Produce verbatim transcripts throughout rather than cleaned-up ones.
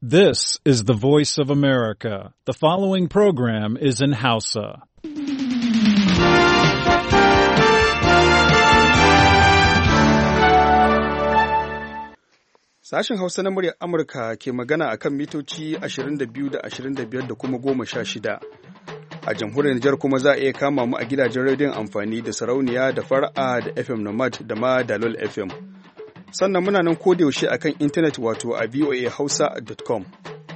This is the voice of America. The following program is in Hausa. Sashen Hausa na muryar Amurka ke magana a kan mitoci ashirin da biyu da ashirin da biyar da kuma goma sha shida. A jamhuriyar Nijar kuma za a iya kama mu a gidajen rediyon amfani da sarauniya da fara'a da F M Nomad da ma Dalol F M. Sannan muna nan kodayaushe a kan intanet wato a voa hausa dot com.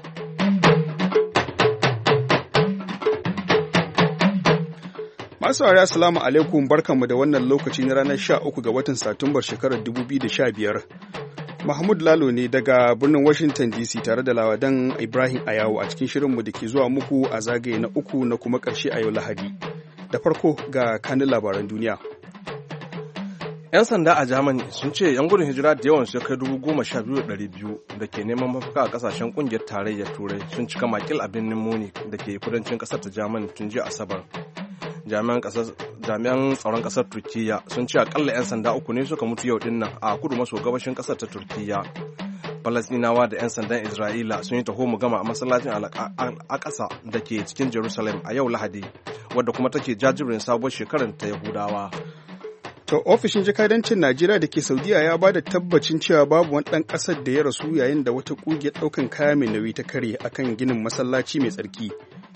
Masu saurari assalamu alaikum, barkanmu da wannan lokaci na ranar sha uku ga watan Satumbar shekarar dubu biyu da sha biyar. Mahmud Lalo ne daga birnin Washington D C tare da Lawadan Ibrahim Ayawu a cikin shirinmu da ke zuwa muku a zagaye na uku na kuma ƙarshe a yau Lahadi. Da farko ga kanin labaran duniya. 'Yan sanda a Germany sun ce 'yan gudun hijira da yawan su ya kai dubu goma sha biyu da ɗari biyu da ke neman mafaka a ƙasashen ƙungiyar tarayyar Turai sun cika makil a birnin Munich da ke kudancin ƙasar ta Germany tun jiya Asabar. Jami'an tsaron ƙasar Turkiyya sun ce akalla 'yan sanda uku ne suka mutu yau dinnan a kudu maso gabashin ƙasar ta Turkiyya. Falasɗinawa da 'yan sandan Isra'ila sun yi taho mu gama a masallacin Al-Aqsa da ke cikin Jerusalem a yau Lahadi, wadda kuma take jajibirin sabuwar shekarar ta Yahudawa. To, ofishin jakadancin Najeriya da ke Saudiya ya ba da tabbacin cewa babu wani ɗan ƙasar da ya rasu yayin da wata ƙungiyar ɗaukan kaya mai nauyi ta kare akan ginin masallaci mai tsarki.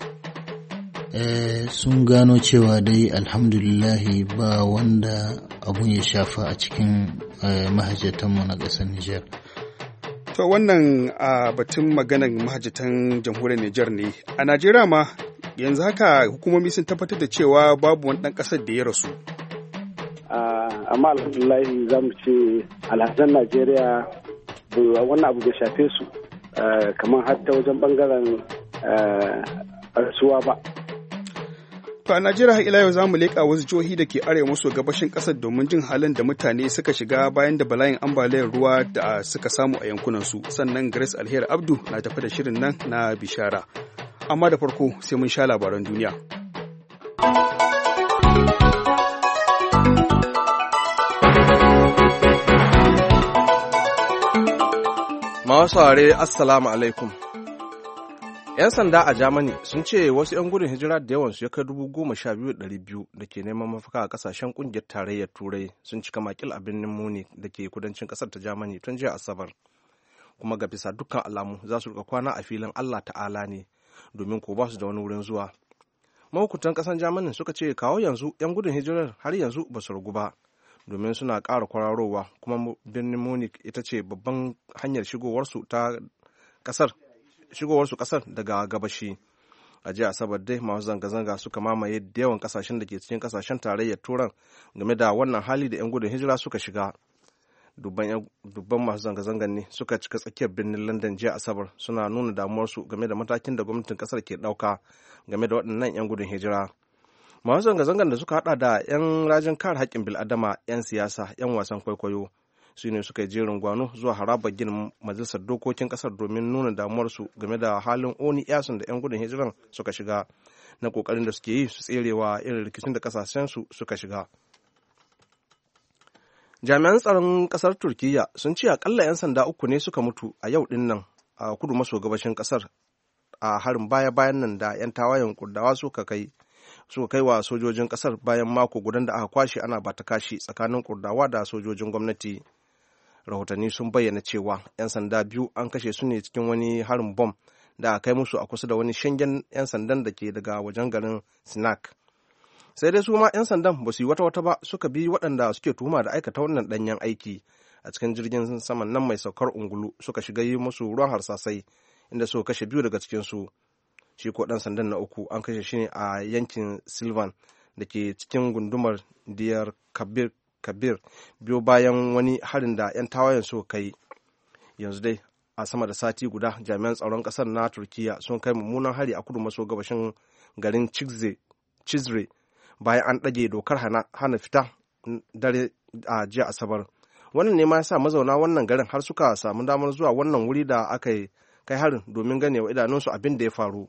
Eh, sun gano cewa dai alhamdulillahi ba wanda abun ya shafa a cikin eh, mahajjatanmu na ƙasar Nijar. To, wannan a batun maganar mahajjatan jamhuriyar Nijar ne. A Najeriya ma yanzu haka hukumomi sun tabbatar da cewa babu wani ɗan ƙasar da ya rasu. Uh, amma alhamdulahi za mu ce alhazan Najeriya wannan abu bai shafe su uh, kamar hatta wajen bangaren rasuwa uh, ba. To a Najeriya har ila yau za mu leƙa wasu jihohi da ke arewa maso gabashin ƙasar domin jin halin da mutane suka shiga bayan da bala'in ambaliyar ruwa da suka samu a yankunansu. Sannan Grace Alheri Abdu na tafi da shirin nan na bishara. Amma da farko sai mun sha labaran duniya. Masu saurare assalamu alaikum. 'Yan sanda a Germany sun ce wasu 'yan gudun hijira da yawansu ya kai dubu goma sha biyu da ɗari biyu da ke neman mafaka a ƙasashen ƙungiyar tarayyar Turai sun cika makil a birnin Munich da ke kudancin ƙasar ta Germany tun jiya Asabar. Kuma ga bisa dukkan alamu za su rika kwana a filin Allah Ta'ala ne domin ko ba su da wani wurin zuwa. Mahukuntan ƙasar Germany suka ce kawo yanzu 'yan gudun hijirar har yanzu ba su ragu ba, domin suna ƙara kwararowa, kuma birnin Munich ita ce babban hanyar shigowarsu ta ƙasar shigowarsu ƙasar daga gabashi. A jiya Asabar dai masu zanga-zanga suka mamaye da yawan ƙasashen da ke cikin ƙasashen tarayyar Turan game da wannan hali da 'yan gudun hijira suka shiga. Dubban masu zanga-zangan ne suka cika tsakiyar birnin London jiya Asabar suna nuna damuwarsu game da matakin da gwamnatin ƙasar ke ɗauka game da waɗannan 'yan gudun hijira. Masu zanga-zangar da suka hada da 'yan rajin kare haƙƙin bil'adama, 'yan siyasa, 'yan wasan kwaikwayo su ne suka yi jerin gwano zuwa harabar ginin majalisar dokokin ƙasar domin nuna damuwarsu game da halin oni yasun da 'yan gudun hijiran suka shiga na ƙoƙarin da suke yi su tserewa irin rikicin da ƙasashensu suka shiga. Jami'an tsaron ƙasar Turkiyya sun ce akalla 'yan sanda uku ne suka mutu a yau ɗin nan a kudu maso gabashin ƙasar a harin baya-bayan nan da 'yan tawayen Kurdawa suka kai suka kai wa sojojin kasar bayan mako gudan da aka kwashe ana bata kashi tsakanin Kurdawa da sojojin gwamnati. Rahotanni sun bayyana cewa 'yan sanda biyu an kashe su ne cikin wani harin bom da aka kai musu a kusa da wani shingen 'yan sandan da ke daga wajen garin Sinak. Sai dai su ma 'yan sandan ba su yi wata wata ba suka bi waɗanda suke tuhuma da aikata wannan ɗanyen aiki a cikin jirgin saman nan mai saukar ungulu suka shiga yi musu ruwan harsasai inda suka kashe biyu daga cikinsu. Shi ko ɗan sandan na uku an kashe shi ne a yankin Silvan da ke cikin gundumar Diyar Kabir, Kabir biyo bayan wani harin da 'yan tawayen suka kai. Yanzu dai a sama da sati guda jami'an tsaron ƙasar na Turkiyya sun kai mummunan hari a kudu maso gabashin garin Cizre bayan an ɗage dokar hana, hana fita dare a jiya Asabar. Wannan ne ma ya sa mazauna wannan garin har suka samu damar zuwa wannan wuri da aka yi kai harin domin ganewa idanunsu abin da ya faru.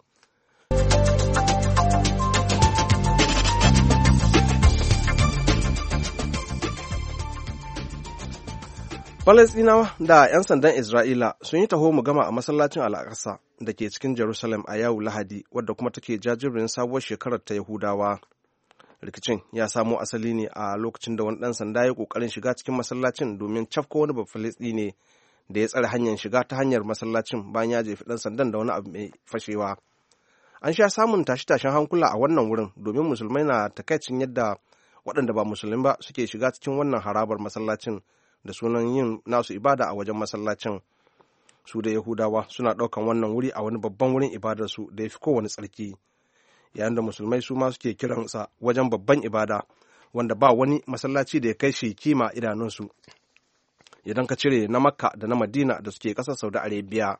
Falasɗinawa da 'yan sandan Isra'ila sun yi taho mu gama a masallacin Al-Aqsa da ke cikin Jerusalem a yau Lahadi, wadda kuma take jajibirin sabuwar shekarar ta Yahudawa. Rikicin ya samo asali ne a lokacin da wani ɗan sanda ya ƙoƙarin shiga cikin masallacin domin cafko wani Bafalastine da ya tsare hanyar shiga ta hanyar masallacin bayan ya jefi ɗan sandan da wani abu mai fashewa. An sha samun tashe-tashen hankula a wannan wurin domin musulmai na takaicin yadda waɗanda ba musulmi ba suke shiga cikin wannan harabar masallacin da sunan yin nasu ibada a wajen masallacin. Su da Yahudawa suna ɗaukan wannan wuri a wani babban wurin ibadarsu da ya fi kowane tsarki, yayin da musulmai su ma suke kiransa wajen babban ibada wanda ba wani masallaci da ya kai shi kima idanunsu idan ka cire na Makka da na Madina da suke ƙasar Saudi Arabia.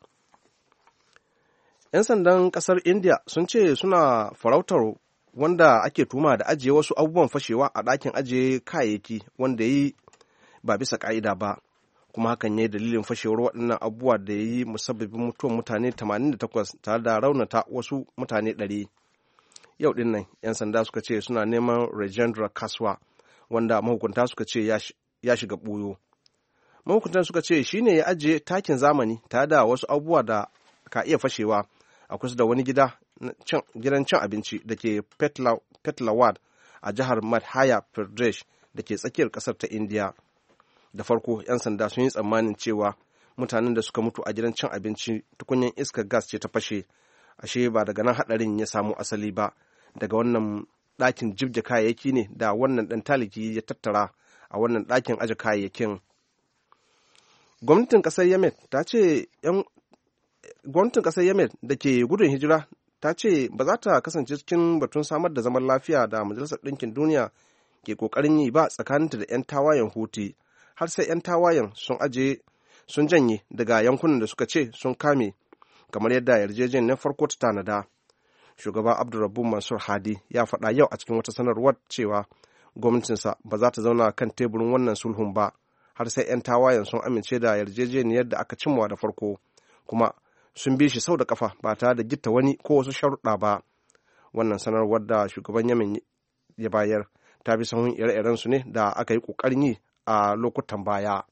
'Yan sandan ƙasar India sun ce suna farautar wanda ake tuma da ajiye wasu abubuwan fashewa a ɗakin ajiye kayayyaki wanda ya yi ba bisa ƙa'ida ba, kuma hakan ya yi dalilin fashewar waɗannan abubuwa da ya yi musabbabin mutuwar mutane tamanin da takwas tare da raunata wasu mutane ɗari. Yau ɗin nan 'yan sanda suka ce suna neman Rajendra Kaswa, wanda mahukunta suka ce ya shiga ɓuyo. Mahukuntan suka ce shi ne ya ajiye takin zamani tare da wasu abubuwa da ka iya fashewa a kusa da wani gida gidan cin abinci da ke Petlawad a jihar Madhya Pradesh da ke tsakiyar ƙasar ta Indiya. Da farko 'yan sanda sun yi tsammanin cewa mutanen da suka mutu a gidan cin abinci tukunyan iskar gas ce ta fashe, ashe ba daga nan haɗarin ya samu asali ba, daga wannan ɗakin jibge kayayyaki ne da wannan ɗan taliki ya tattara a wannan ɗakin aje kayayyakin. Gwamnatin ƙasar Yemen ta ce gwamnatin ƙasar Yemen da ke gudun hijira ta ce ba za ta kasance cikin batun samar da zaman lafiya da Majalisar Ɗinkin Duniya ke ƙoƙarin yi ba tsakaninta da 'yan tawayen Houthi har sai 'yan tawayen sun aje sun janye daga yankunan da suka ce sun kame kamar yadda yarjejeniyar farko ta tanada. Shugaba Abdurrabbu Mansur Hadi ya faɗa yau a cikin wata sanarwar cewa gwamnatinsa ba za ta zauna kan teburin wannan sulhun ba har sai 'yan tawayen sun amince da yarjejeniyar da aka cimma da farko, kuma sun bi shi sau da kafa ba tare da gitta wani ko wasu sharuɗa ba. Wannan sanarwar da shugaban Yemen ya bayar ta bi sahun ire-iren su ne da aka yi ƙoƙarin yi a lokutan baya.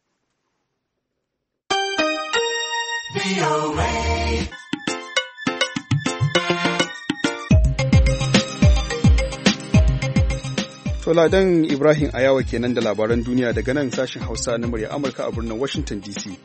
Ladan Ibrahim Ayawa kenan da labaran duniya daga nan sashen Hausa na murya Amurka a birnin Washington D C.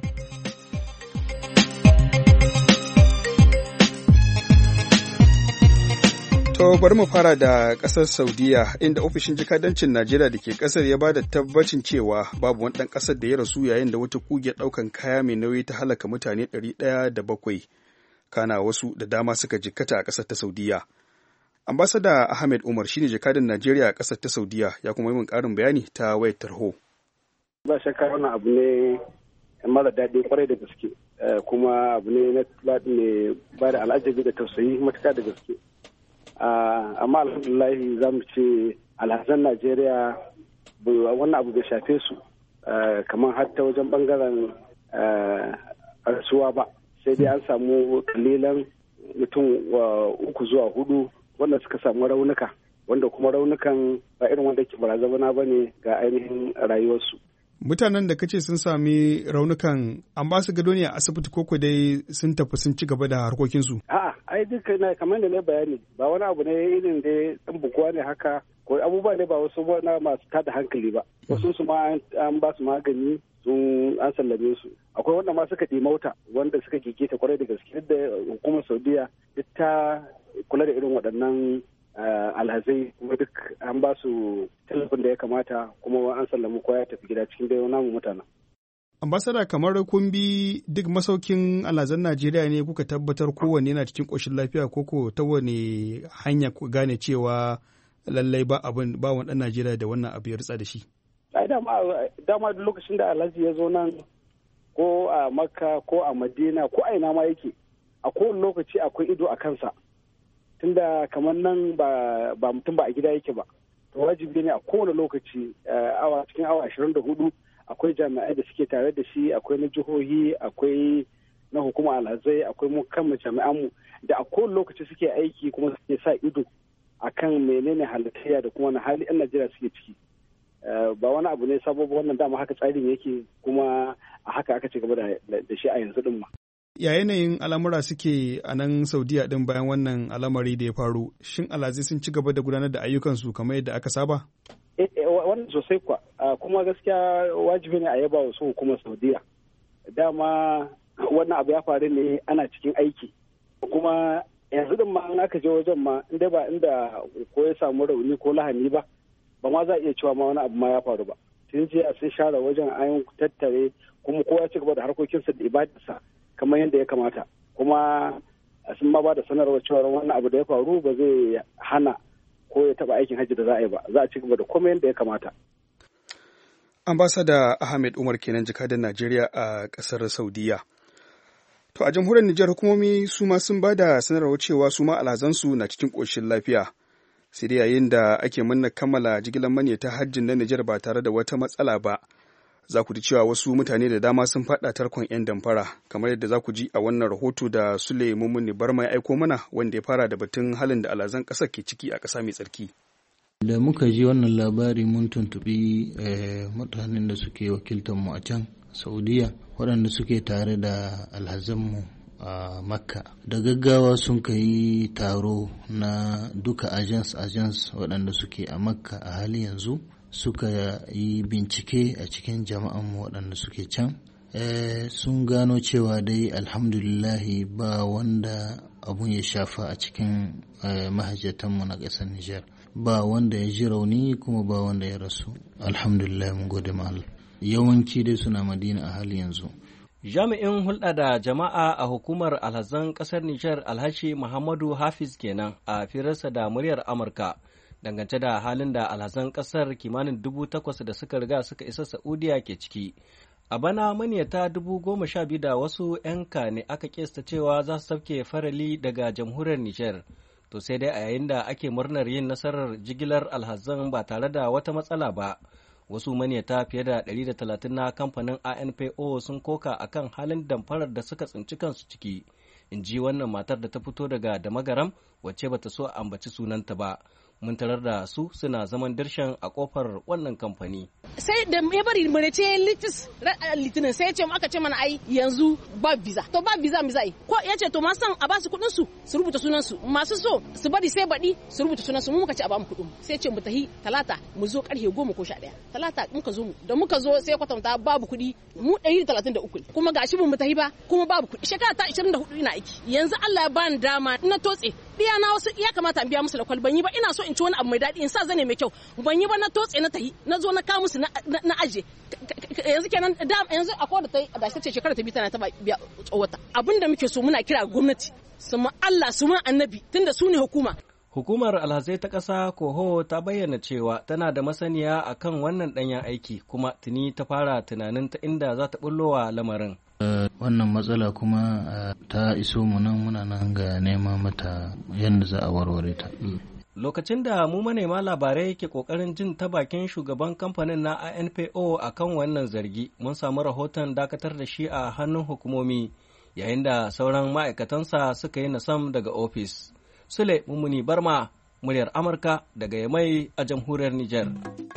To bari mu fara da ƙasar Saudiya, inda ofishin jikadancin Najeriya da ke ƙasar ya ba da tabbacin cewa babu wani ɗan ƙasar da ya rasu yayin da wata ƙugiyar ɗaukan kaya mai nauyi ta halaka mutane ɗari ɗaya da bakwai, kana wasu da dama suka jikkata a ƙasar ta Saudiya. Ambasada Ahmed Umar shine jakadan Najeriya a ƙasar ta Saudiya, ya kuma yi min ƙarin bayani ta wayar tarho. Ba shakka wannan abu ne mara daɗi kwarai da gaske, kuma abu ne na ne ba da al'ajabi da tausayi matuƙa da gaske. Amma alhamdulahi za mu ce alhazan Najeriya wannan abu bai shafe su kamar har ta wajen bangaren rasuwa ba, sai dai an samu kalilan mutum uku zuwa hudu wanda suka samu raunuka, wanda kuma raunukan ba irin wanda ke barazana ba ne ga ainihin rayuwarsu. Mutanen da kace sun sami raunukan an ba su gado ne a asibiti koko dai sun tafi sun ci gaba da harkokinsu? A'a, ai duka na kamar da na bayani ba wani abu ne irin da ɗan bukuwa ne haka, ko abubuwa ne ba wasu na masu tada hankali ba. Wasu su ma an ba su magani sun an sallame su. Akwai wanda ma suka mauta wanda suka gigita kwarai da gaske da hukumar Saudiya duk ta kula da irin waɗannan alhazai, kuma duk an ba su tallafin da ya kamata, kuma an sallami kowa ya tafi gida cikin dai namu mutanen. Ambasada, kamar kun bi duk masaukin alhazan Najeriya ne kuka tabbatar kowanne yana cikin ƙoshin lafiya, koko ta wani hanya ku gane cewa lallai ba abin ba wani ɗan Najeriya da wannan abu ya ritsa da shi? Ai dama duk lokacin da alhaji ya zo nan, ko a Makka ko a Madina ko a ina ma yake, a kowane lokaci akwai ido a kansa. Tunda kamar nan ba mutum ba a gida yake ba, to wajibi ne a kowane lokaci awa cikin awa ashirin da hudu akwai jami'ai da suke tare da shi, akwai na jihohi, akwai na hukuma alhazai, akwai mu kanmu jami'anmu da a kowane lokaci suke aiki kuma suke sa ido akan menene halittaya da kuma wani hali 'yan Najeriya suke ciki. ba wani abu ne sabo ba, wannan dama haka tsarin yake kuma a haka aka ci gaba da shi a yanzu din ma. Ya yanayin al'amura suke a nan Saudiya din bayan wannan al'amari da ya faru? Shin alhazi sun ci gaba da gudanar da ayyukansu kamar yadda aka saba? Eh, wannan sosai kuwa, kuma gaskiya wajibi ne a yaba wa su hukumar Saudiya. Dama wannan abu ya faru ne ana cikin aiki, kuma yanzu din ma an aka je wajen ma inda ba inda ko ya samu rauni ko lahani ba, ba ma za a iya cewa ma wani abu ma ya faru ba. Sun je a sun share wajen an tattare, kuma kowa ya ci gaba da harkokinsa da ibadarsa kamar yadda ya kamata, kuma sun ma ba da sanarwar cewa wannan abu da ya faru ba zai hana ko ya taba aikin hajji da za a yi ba, za a ci gaba da komai yadda ya kamata. Ambassador Ahmed Umar kenan jakadan Najeriya a ƙasar Saudiya. To a jamhuriyar Nijar hukumomi su ma sun ba da sanarwar cewa su ma alhazansu na cikin ƙoshin lafiya. Sai dai yayin da ake manna kammala jigilar manyata hajjin na Nijar ba tare da wata matsala ba. Za ku ji cewa wasu mutane da dama sun faɗa tarkon 'yan damfara, kamar yadda za ku ji a wannan rahoto da Sule Mummuni Barma ya aiko mana, wanda ya fara da batun halin da alhazan ƙasar ke ciki a ƙasa mai tsarki. Da muka ji wannan labari mun tuntuɓi mutanen da suke wakiltar mu a can Saudiya, waɗanda suke tare da alhazanmu a Makka. Da gaggawa sun kai taro na duka agents agents waɗanda suke a Makka a hali yanzu, suka yi bincike a cikin jama'anmu waɗanda suke can. Sun gano cewa dai alhamdulillahi ba wanda abun ya shafa a cikin mahajjatanmu na ƙasar Nijar. Ba wanda ya ji rauni kuma ba wanda ya rasu. Alhamdulillah, mun gode ma Allah. Yawanci dai suna Madina a hali yanzu. Jami'in hulɗa da jama'a a hukumar alhazan ƙasar Nijar Alhaji Muhammadu Hafiz kenan a firarsa da muryar Amurka dangance da halin da alhazan ƙasar kimanin dubu takwas da suka riga suka isa Saudiya ke ciki. A bana maniyata dubu goma sha biyu da wasu 'yanka ne aka kesta cewa za su sauke farali daga jamhuriyar Nijar. To sai dai a yayin da ake murnar yin nasarar jigilar alhazan ba tare da wata matsala ba, wasu maniyata fiye da ɗari da talatin na kamfanin A N P O sun koka akan halin damfarar da suka tsinci kansu ciki, in ji wannan matar da ta fito daga Damagaram wacce bata so a ambaci sunanta ba. Mun tarar da su suna zaman dirshan a kofar wannan kamfani. Sai da ya bari mu ce litis litinin sai ya ce aka ce mana ai yanzu ba visa. To ba visa mi zai. Ko ya ce to ma san a ba su kuɗin su su rubuta sunan su. Masu so su bari sai baɗi su rubuta sunan su, mu muka ce a ba mu kuɗin. Sai ce mu tahi talata mu zo karfe goma ko sha ɗaya. Talata muka zo mu da muka zo sai kwatanta babu kuɗi mu ɗari da talatin da uku. Kuma gashi mu tahi ba kuma babu kuɗi. Shekara ta ishirin da hudu ina aiki. Yanzu Allah ya bani dama na totse. Biya na wasu ya kamata in biya musu da kwalban yi ba, ina so in ci wani abu mai daɗi in sa zane mai kyau, ban yi ba na totse na tahi na zo na kawo musu na aje. Yanzu kenan da yanzu akwai da tai da ce shekara ta biyu tana ta biya tsawata. Abin da muke so muna kira gwamnati su ma Allah su ma annabi tunda su ne hukuma. Hukumar alhazai ta ƙasa Koho ta bayyana cewa tana da masaniya akan wannan ɗanyen aiki kuma tuni ta fara tunanin ta inda za ta bullowa lamarin. Wannan matsala kuma ta iso mu nan muna nan ga nema mata yadda za a warware ta. Lokacin da mu manema labarai ke kokarin jin ta bakin shugaban kamfanin na A N P O akan wannan zargi, mun samu rahoton dakatar da shi a hannun hukumomi yayin da sauran ma'aikatansa suka yi nasam daga ofis. Sule Mummuni Barma, muryar Amurka daga Yamai a jamhuriyar Nijar.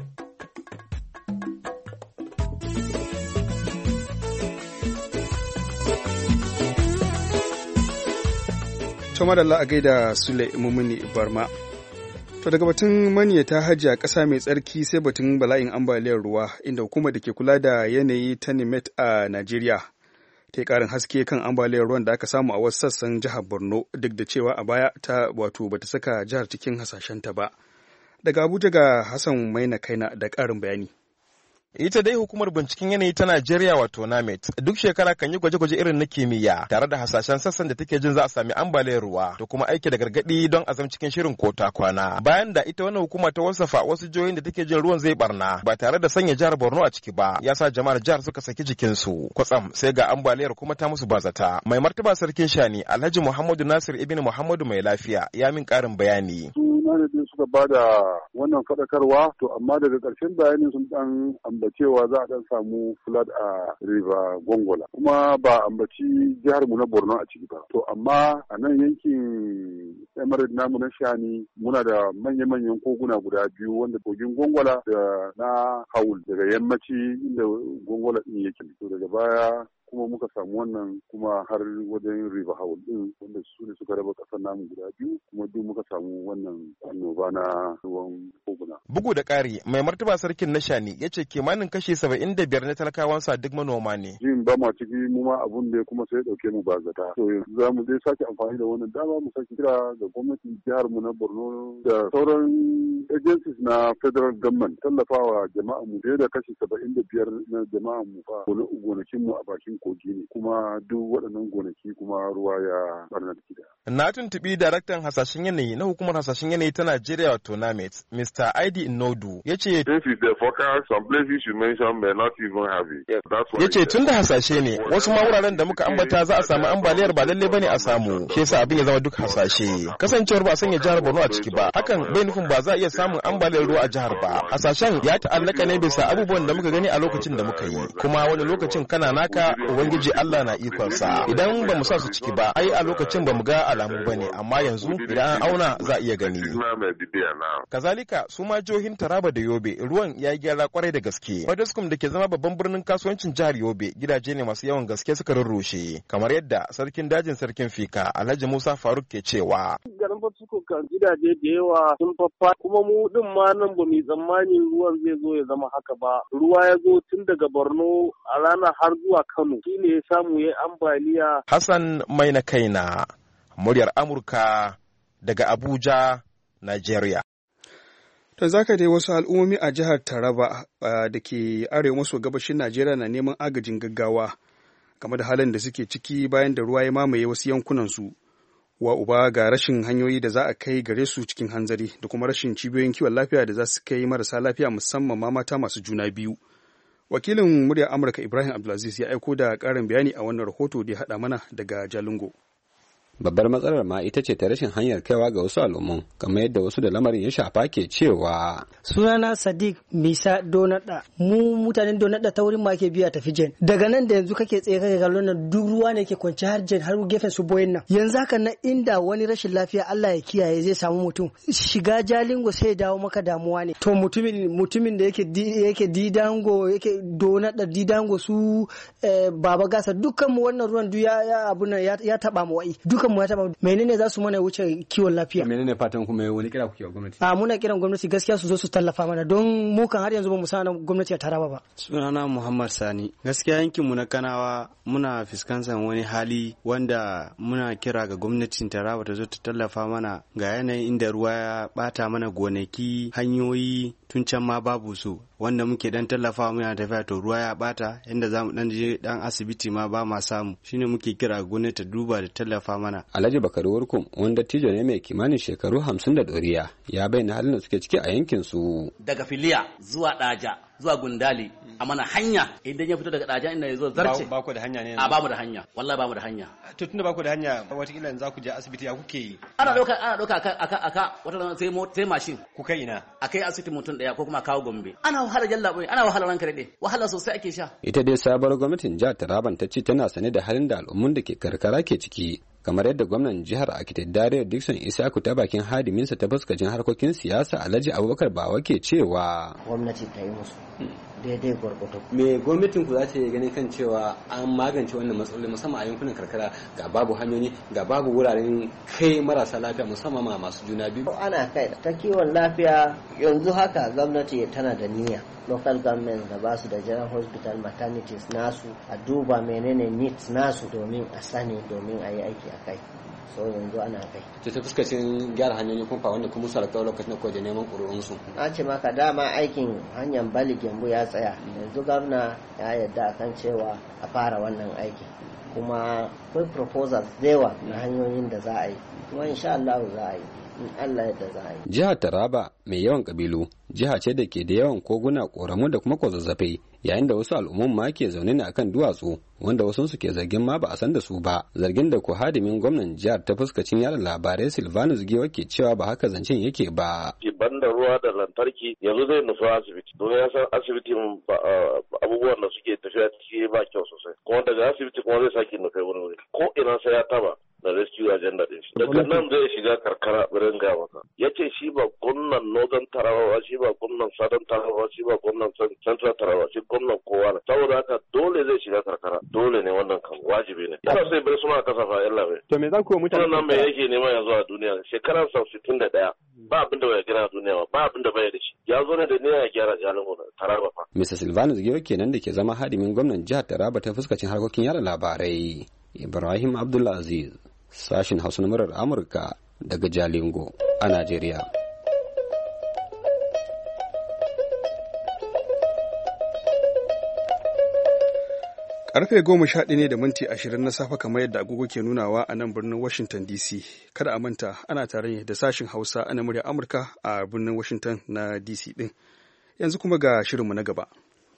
Tuma da Allah a gaida Sule Mummuni Barma. To daga batun maniyata hajji a ƙasa mai tsarki sai batun bala'in ambaliyar ruwa, inda hukumar da ke kula da yanayi ta NIMET a Najeriya ta yi ƙarin haske kan ambaliyar ruwan da aka samu a wasu sassan jihar Borno, duk da cewa a baya ta wato bata saka jihar cikin hasashenta ba. Daga Abuja ga Hassan Maina Kaina da ƙarin bayani. Ita dai hukumar binciken yanayi ta Najeriya wato NAMET duk shekara kan yi gwaje-gwaje irin na kimiyya tare da hasashen sassan da take jin za a sami ambaliyar ruwa da kuma aiki da gargadi don azam cikin shirin kota kwana. Bayan da ita wannan hukuma ta wasafa wasu jihohin da take jin ruwan zai barna ba tare da sanya jihar Borno a ciki ba, ya sa jama'ar jihar suka saki jikinsu. Kwatsam sai ga ambaliyar kuma ta musu bazata. Mai martaba sarkin Shani Alhaji Muhammadu Nasir ibn Muhammadu mai lafiya ya min karin bayani. Manajin suka ba da wannan faɗakarwa, to amma daga ƙarshen bayanin sun dan ambacewa za a dan samu flood a river Gongola, kuma ba ambaci jihar mu na Borno a ciki ba. To amma a nan yankin emirate namu na Shani muna da manya-manyan koguna guda biyu wanda kogin Gongola da na Haul daga yammaci inda Gongola din yake. To daga baya kuma muka samu wannan kuma har wajen River Haul din wanda su ne suka raba kasar namu guda biyu kuma duk muka samu wannan annoba na ruwan koguna. Bugu da ƙari mai martaba sarkin na Shani ya ce kimanin kashi saba'in da biyar na talakawansa duk manoma ne. Jin ba ma ciki mu ma abun da kuma sai dauke mu ba zata. To za mu dai sake amfani da wannan dama mu sake kira ga gwamnatin jihar mu na Borno da sauran agencies na federal government tallafawa jama'a mu da kashi saba'in da biyar na jama'a mu fa gonakin mu a bakin kogi ne kuma duk waɗannan gonaki kuma ruwa ya barna da gida. Na tuntubi daraktan hasashen yanayi na hukumar hasashen yanayi ta Najeriya wato NAMET, Mister Aidi Nnodu, ya ce ya ce tun da hasashe ne wasu ma wuraren da muka ambata za a samu ambaliyar ba lalle bane a samu, shi yasa abin ya zama duk hasashe. Kasancewar ba sanya jihar Borno a ciki ba, hakan bai nufin ba za a iya samun ambaliyar ruwa a jihar ba. Hasashen ya ta'allaka ne bisa abubuwan da muka gani a lokacin da muka yi, kuma wani lokacin kana naka Ubangiji Allah na ikonsa. Idan ba mu sa su ciki ba, ai a lokacin ba mu ga alamu ba ne, amma yanzu idan an auna za a iya gani. Kazalika su ma jihohin Taraba da Yobe ruwan ya yi gyara kwarai da gaske. Wadaskum da ke zama babban birnin kasuwancin jihar Yobe gidaje ne masu yawan gaske suka rurrushe, kamar yadda sarkin dajin sarkin Fika Alhaji Musa Faruk ke cewa. Garin Fatsuko kan gidaje da yawa sun faffa kuma mu din ma nan ba mu tsammani ruwan zai zo ya zama haka ba. Ruwa ya zo tun daga Borno a ranar har zuwa Kano. Shi ne ya samu ya ambaliya. Hassan Mai na kaina, muryar Amurka daga Abuja, Nigeria. To zaka dai wasu al'ummomi a jihar Taraba da ke arewa maso gabashin Najeriya na neman agajin gaggawa game da halin da suke ciki bayan da ruwa ya mamaye wasu yankunan su. Wa uba ga rashin hanyoyi da za a kai gare su cikin hanzari da kuma rashin cibiyoyin kiwon lafiya da za su kai marasa lafiya musamman ma mata masu juna biyu. Wakilin muryar Amurka Ibrahim Abdulaziz ya aiko da ƙarin bayani a wannan rahoto da ya haɗa mana daga Jalingo. Babbar matsalar ma ita ce ta rashin hanyar kaiwa ga wasu al'ummun kamar yadda wasu da lamarin ya shafa ke cewa. Sunana Sadiq Misa Donada, mu mutanen Donada ta wurin ma ke biya tafi jen. Daga nan da yanzu kake tsaye kake kallon nan duk ruwa ne ke kwance har jen har gefen su boyen nan. Yanzu haka na inda wani rashin lafiya Allah ya kiyaye zai samu mutum. Shiga Jalingo sai ya dawo maka damuwa ne. To mutumin mutumin da yake yake Didango yake Donada Didango su eh, Baba Gasa dukkan mu wannan ruwan duk ya abu nan ya, ya taba mu wai. Dukan mu ya taba menene za su mana wuce kiwon lafiya. Menene fatan kuma wani kira kuke wa gwamnati? A muna kiran gwamnati gaskiya su zo su tallafa mana don mu kan har yanzu ba mu san gwamnati a Taraba ba. Sunana Muhammad Sani. Gaskiya yankin mu na Kanawa muna fuskantar wani hali wanda muna kira ga gwamnatin Taraba ta zo ta tallafa mana ga yanayin inda ruwa ya bata mana gonaki, hanyoyi tun can ma babu su wanda muke dan tallafawa muna tafiya to ruwa ya bata inda zamu dan je dan asibiti ma ba ma samu shine muke kira gwamnati ta duba da tallafa mana. Alhaji Bakari Warkum wanda tijo ne mai kimanin shekaru hamsin da ɗoriya ya bayyana halin da suke ciki a yankin su. Daga Filiya zuwa Daja zuwa Gundali a mana hanya idan ya fito daga Daja inda ya zo zarce. Ba ku da hanya ne? A ba mu da hanya wallahi ba mu da hanya. To tunda ba ku da hanya watakila za ku je asibiti ya kuke yi? Ana ɗauka ana ɗauka aka aka aka wata sai sai mashin. Ku kai ina? Akai asibiti mutum daya ko kuma kawo Gombe. Ana wahala jallaɓoi ana wahala ranka daɗe wahala sosai ake sha. Ita dai sabuwar gwamnatin jihar Taraban ta ce tana sane da halin da al'ummun da ke karkara ke ciki. Kamar yadda gwamnan jihar Akite Dare Dixon Isaku ta bakin hadiminsa ta fuskacin harkokin siyasa Alhaji Abubakar Bawa ke cewa gwamnati ta yi musu daidai gwargwado. Me gwamnatin ku za ta yi ganin kan cewa an magance wannan matsaloli musamman a yankunan karkara ga babu hanyoyi ga babu wuraren kai marasa lafiya musamman ma masu juna biyu. Ana kai ta kiwon lafiya yanzu haka gwamnati tana da niyya. Local government da ba su da general hospital maternities nasu a duba menene needs nasu domin a sani domin a yi aiki a kai. So yanzu ana kai. Ce ta fuskacin gyara hanyoyi kumfa wanda kuma su alƙawar lokacin da kwaje neman ƙuri'unsu. Na ce maka dama aikin hanyar Bali Gembu ya tsaya. Yanzu gwamna ya yarda akan cewa a fara wannan aiki. Kuma akwai proposals da yawa na hanyoyin da za a yi. Kuma insha Allah za a yi. In Allah yadda za a yi. Jihar Taraba mai yawan kabilu jiha ce da ke da yawan koguna, ƙoramu da kuma kwazazzafai yayin da wasu al'ummun ma ke zaune ne akan duwatsu wanda wasu su ke zargin ma ba a san da su ba, zargin da ko hadimin gwamnan jihar ta fuskacin yada labarai Silvanus Giwa ke cewa ba haka zancen yake ba. Banda ruwa da lantarki yanzu zai nufi asibiti don ya san asibitin abubuwan da suke tafiya ciki ba kyau sosai kuma daga asibiti kuma zai sake nufi wani wuri ko ina sai ya taba da rescue agenda din shi daga nan zai shiga karkara birin ga maka yace shi ba gwamnan northern Taraba shi ba gwamnan southern Taraba shi ba gwamnan central Taraba shi gwamnan kowa ne saboda haka dole zai shiga karkara dole ne wannan kan wajibi ne yana sai bai suna kasafa yalla bai to me za ku mutane nan me yake nema yanzu a duniya shekaran sa sittin da ɗaya ba abin da bai gina a duniya ba abin da bai da shi ya zo ne da niyya ya gyara Jalingo Taraba fa Mister Silvanus Giyo kenan da ke zama hadimin gwamnan jihar Taraba ta fuskacin harkokin yada labarai Ibrahim Abdulaziz sashin Hausa na murar Amurka daga Jalingo a Najeriya. Karfe goma sha ɗaya ne da minti ashirin na safe kamar yadda agogo ke nunawa a nan birnin Washington D C. Kada a manta ana tare da sashin Hausa na muryar Amurka a birnin Washington na D C ɗin. Yanzu kuma ga shirinmu na gaba.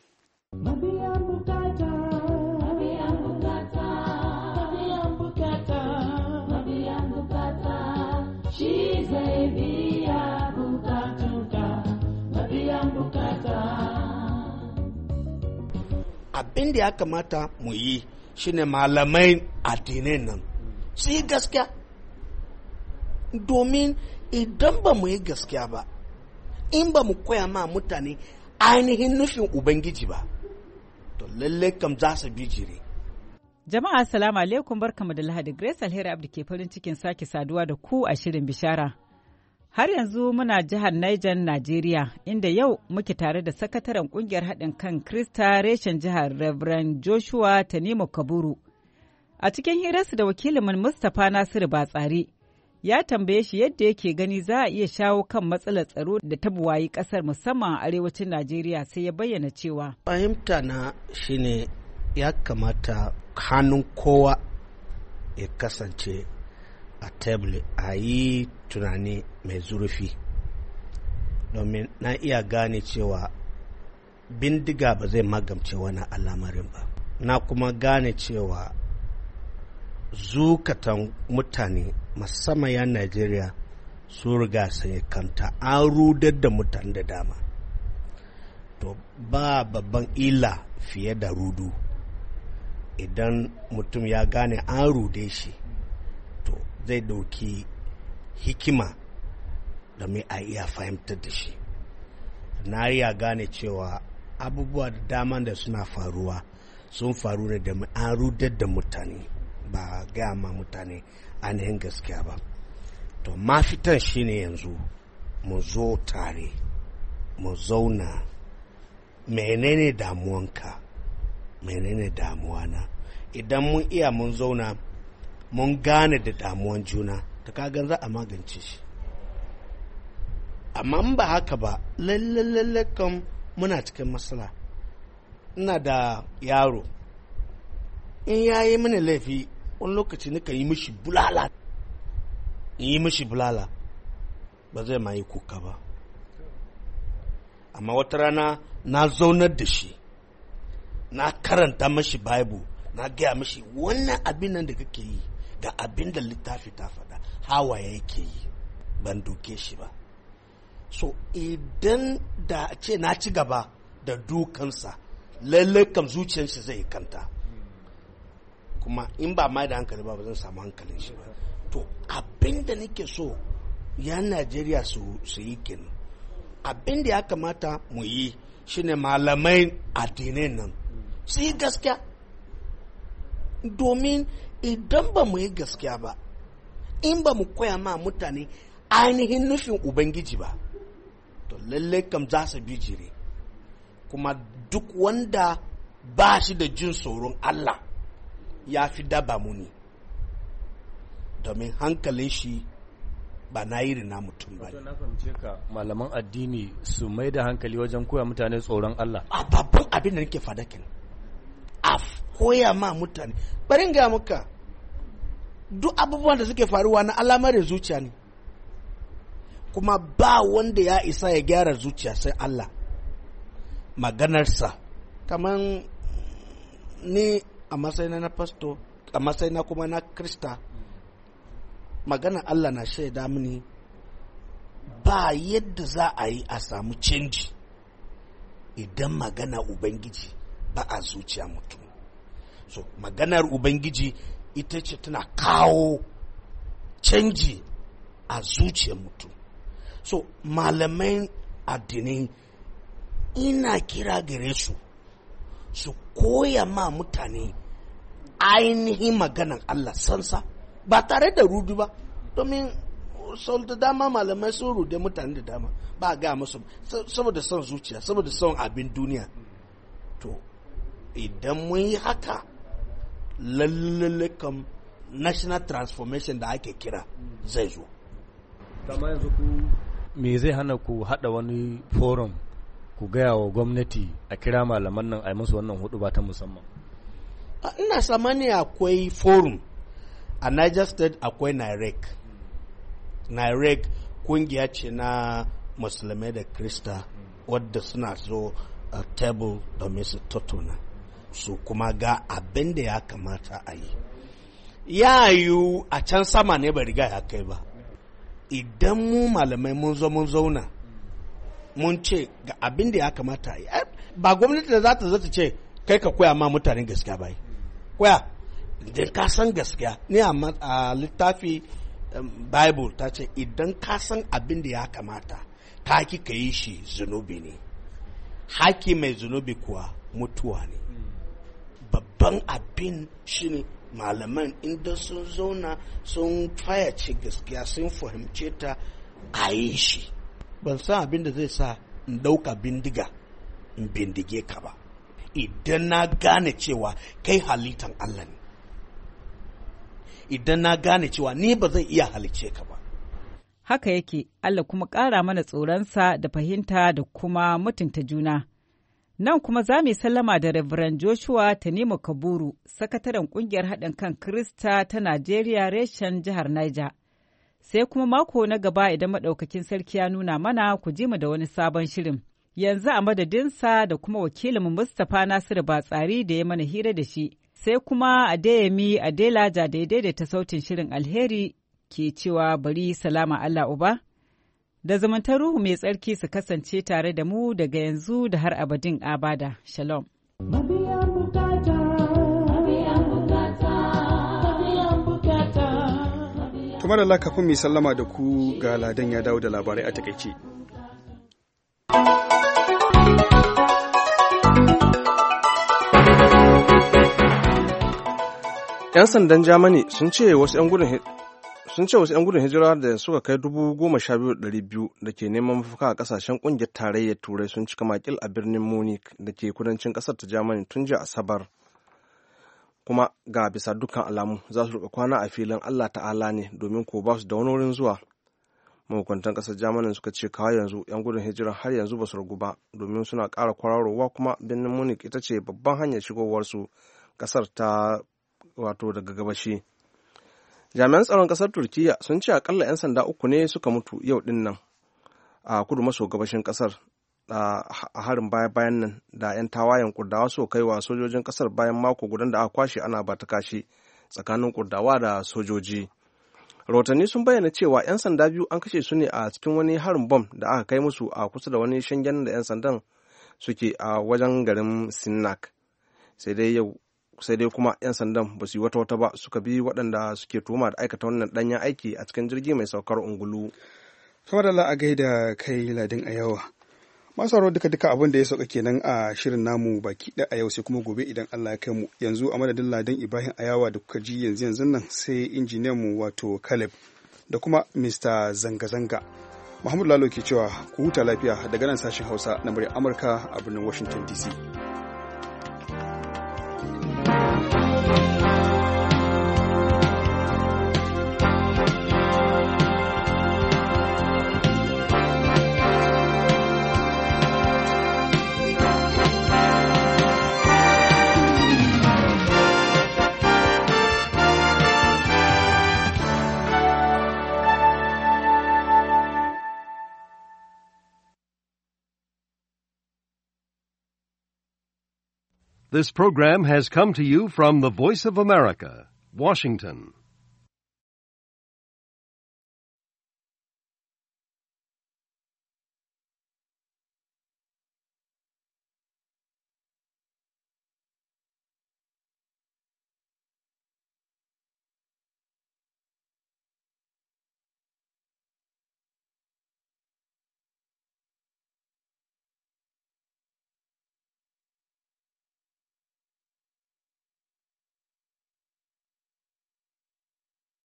Abin da ya kamata mu yi shine malamai addinai nan su yi gaskiya, domin idan ba mu yi gaskiya ba, in ba mu koya ma mutane ainihin nufin Ubangiji ba, to lalle kam za su bijire. Jama'a assalamu alaikum, barkamu da Lahadi. Grace Alheri Abdi ke farin cikin sake saduwa da ku a shirin bishara. Har yanzu muna jihar Niger, Najeriya, inda yau muke tare da sakataren kungiyar haɗin kan Krista reshen jihar Reverend Joshua Tanimu Kaburu. A cikin hirarsu da wakilinmu Mustapha Nasiru Batsari, ya tambaye shi yadda yake gani za a iya shawo kan matsalar tsaro da ta buwayi ƙasar musamman a arewacin Najeriya, sai ya bayyana cewa. Fahimta na shine ya kamata hannun kowa ya kasance a tebul a yi tunani mai zurfi, domin na iya gane cewa bindiga ba zai magance wani al'amarin ba. Na kuma gane cewa zukatan mutane musamman yan Najeriya su riga sai kanta, an rudar da mutane da dama. To ba babban illa fiye da rudu. Idan mutum ya gane an rude shi, to zai dauki hikima da mai a iya fahimtar da shi. Na iya gane cewa abubuwa da dama da suna faruwa sun faru ne da an rudar da mutane, ba gaya ma mutane ainihin gaskiya ba. To mafitan shi ne yanzu mu zo tare, mu zauna, menene damuwanka, menene damuwana. Idan mun iya mun zauna mun gane da damuwan juna, ta kagan za a magance shi. Amma ba haka ba, lalle kam muna cikin matsala. Ina da yaro, in ya yi mini laifi wani lokaci nika yi mishi bulala, in yi mishi bulala ba zai ma yi kuka ba. Amma wata rana na zaunar da shi, na karanta mashi Bible, na gaya mashi wannan abin nan da kake yi ga abin da littafi ta faɗa, hawaye yake yi, ban doke shi ba. So idan da ce na ci gaba da dukansa, lallai kam zuciyarsa zai kanta, kuma in ba mai da hankali ba ba zan samu hankalin shi ba. To abin da nake so yan Najeriya su yi kenan. Abin da ya kamata mu yi shine malamai addinai nan su yi gaskiya, domin idan ba mu yi gaskiya ba, in ba mu koya ma mutane ainihin nufin Ubangiji ba, to lallai kam za su bijire. Kuma duk wanda ba shi da jin tsoron Allah ya fi daba muni, domin hankalin shi ba na yi na mutum ba. Na fahimce ka, malaman addini su mai da hankali wajen koya mutane tsoron Allah. A babban abin da nake fada kenan, a koya ma mutane. Bari in ga muka, duk abubuwan da suke faruwa na alamarin zuciya ne, kuma ba wanda ya isa ya gyara zuciya sai Allah. Maganarsa, kamar ni a matsayina na pasto, a matsayina kuma na Krista, maganar Allah na shaida mini ba yadda za a yi a samu canji idan magana Ubangiji ba a zuciya mutum. So maganar Ubangiji ita ce tana kawo canji a zuciyar mutum. So malamai addinai ina kira gare su su koya ma mutane ainihin maganan Allah sansa ba tare da rudu ba, domin sau da dama malamai sun rude mutane da dama ba a ga musu saboda son zuciya, saboda son abin duniya. To idan mun yi haka lalle kam national transformation da ake kira zai zo. Kama yanzu ku me zai hana ku hada wani forum ku gaya wa gwamnati a kira malaman nan a yi musu wannan hudu ba ta musamman? Ina samani akwai forum a Niger State, akwai NIREC. NIREC kungiya ce na musulmai da krista wadda suna zo a table domin su tattauna su kuma ga abin da ya kamata a yi. Ya yiwu a can sama ne ba riga ya kai ba. Idan mu malamai mun zo mun zauna mun ce ga abin da ya kamata a yi, ba gwamnati da za ta zata ce kai ka koya ma mutanen gaskiya ba yi. Koya, idan ka san gaskiya, ni a littafi Bible ta ce idan ka san abin da ya kamata ka ki ka yi shi zunubi ne, haki mai zunubi kuwa mutuwa ne. Babban abin shi ne malaman inda sun zauna sun fayace gaskiya sun fahimce ta a yi shi. Ban san abin da zai sa in ɗauka bindiga in bindige ka ba idan na gane cewa kai halittan Allah ne, idan na gane cewa ni ba zan iya halice ka ba. Haka yake, Allah kuma ƙara mana tsoronsa da fahimta da kuma mutunta juna. Nan kuma za mu yi sallama da Reverend Joshua Tanimu Kaburu, sakataren ƙungiyar haɗin kan Kirista ta Najeriya reshen jihar Niger. Sai kuma mako na gaba idan maɗaukakin sarki ya nuna mana ku ji mu da wani sabon shirin. Yanzu a madadinsa da kuma wakilinmu Mustapha Nasiru Batsari da ya mana hira da shi. Sai kuma Adeyemi Adelaja da ya daidaita sautin shirin alheri ke cewa bari salama Allah Uba. Da zamantar Ruhu mai tsarki su kasance tare da mu daga yanzu da har abadin abada. Shalom. Tuma da kafin mai sallama da ku ga Ladan ya dawo da labarai a takaice. 'Yan sandan Germany sun ce wasu 'yan gudun sun ce wasu 'yan gudun hijira da suka kai dubu goma sha biyu ɗari biyu da ke neman mafaka a ƙasashen ƙungiyar tarayyar turai sun cika makil a birnin Munich da ke kudancin ƙasar ta Germany tun jiya Asabar. Kuma ga bisa dukkan alamu za su rika kwana a filin Allah ta'ala ne domin ko ba su da wani wurin zuwa. Mahukuntan ƙasar Germany suka ce kawai yanzu 'yan gudun hijira har yanzu ba su ragu ba domin suna ƙara kwararowa, kuma birnin Munich ita ce babban hanyar shigowarsu ƙasar ta wato daga gabashi. Jami'an tsaron ƙasar Turkiyya sun ce akalla 'yan sanda uku ne suka mutu yau din nan a kudu maso gabashin ƙasar a harin baya-bayan nan da 'yan tawayen Kurdawa so kai wa sojojin ƙasar bayan mako gudan da aka kwashe ana ba ta kashi tsakanin Kurdawa da sojoji. Rahotanni sun bayyana cewa 'yan sanda biyu an kashe su ne a cikin wani harin bom da aka kai musu a kusa da wani shingen da 'yan sandan suke a wajen garin Sinnak. Sai dai yau sai dai kuma 'yan sandan ba su yi wata wata ba suka bi waɗanda suke tuhuma da aikata wannan ɗanyen aiki a cikin jirgi mai saukar ungulu. Kamar da a gaida kai Ladin a yawa. Masu sauraro duka duka abin da ya sauka kenan a shirin namu baki ɗaya a yau, sai kuma gobe idan Allah ya kai mu. Yanzu a madadin Ladin Ibrahim Ayawa da kuka ji yanzu yanzu nan, sai injiniyan mu wato Caleb da kuma Mister Zanga-Zanga. Muhammadu Lalo ke cewa ku huta lafiya daga nan sashen Hausa na muryar Amurka a birnin Washington D C. This program has come to you from the Voice of America, Washington.